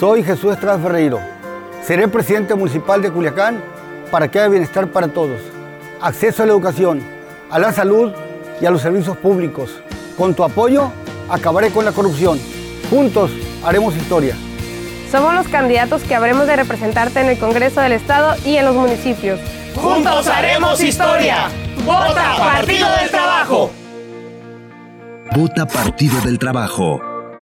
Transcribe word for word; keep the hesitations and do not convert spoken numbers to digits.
Soy Jesús Estrada Ferreiro. Seré presidente municipal de Culiacán para que haya bienestar para todos. Acceso a la educación, a la salud y a los servicios públicos. Con tu apoyo, acabaré con la corrupción. Juntos haremos historia. Somos los candidatos que habremos de representarte en el Congreso del Estado y en los municipios. ¡Juntos haremos historia! ¡Vota Partido del Trabajo! Vota Partido del Trabajo.